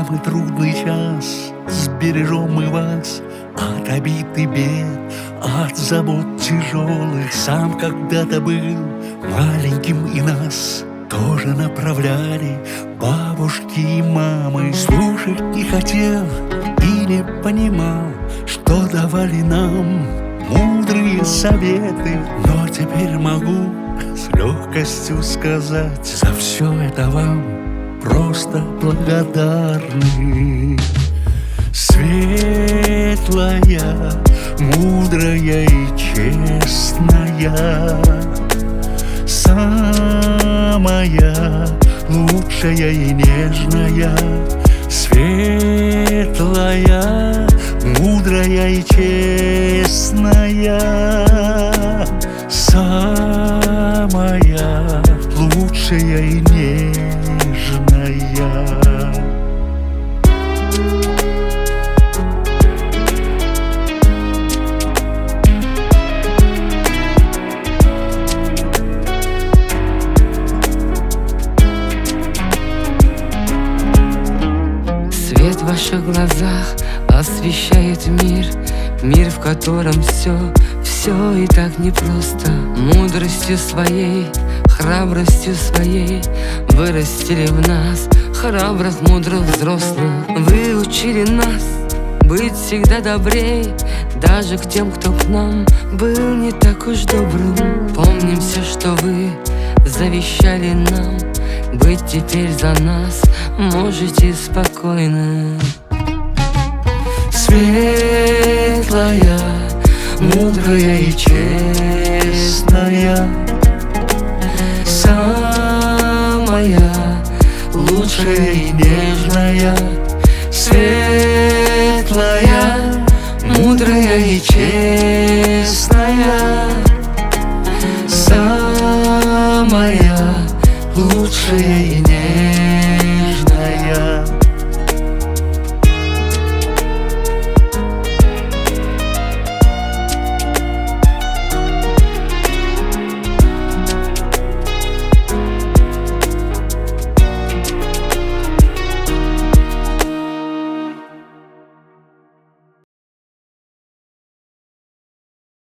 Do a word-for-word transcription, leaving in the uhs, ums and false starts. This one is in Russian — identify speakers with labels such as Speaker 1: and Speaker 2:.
Speaker 1: самый трудный час сбережем мы вас от обид и бед, от забот тяжелых. Сам когда-то был маленьким, и нас тоже направляли бабушки и мамы. Слушать не хотел и не понимал, что давали нам мудрые советы. Но теперь могу с легкостью сказать: за все это вам просто благодарны. Светлая, мудрая и честная, самая лучшая и нежная. Светлая, мудрая и честная, самая лучшая и нежная.
Speaker 2: Свет в ваших глазах освещает мир, мир, в котором все, все и так непросто. Мудростью своей, храбростью своей вырастили в нас храбрых, мудрых взрослых. Вы учили нас быть всегда добрей, даже к тем, кто к нам был не так уж добрым. Помним все, что вы завещали нам, быть теперь за нас можете спокойно.
Speaker 1: Светлая, мудрая и честная, самая лучшая и нежная. Светлая, мудрая и честная, самая лучшая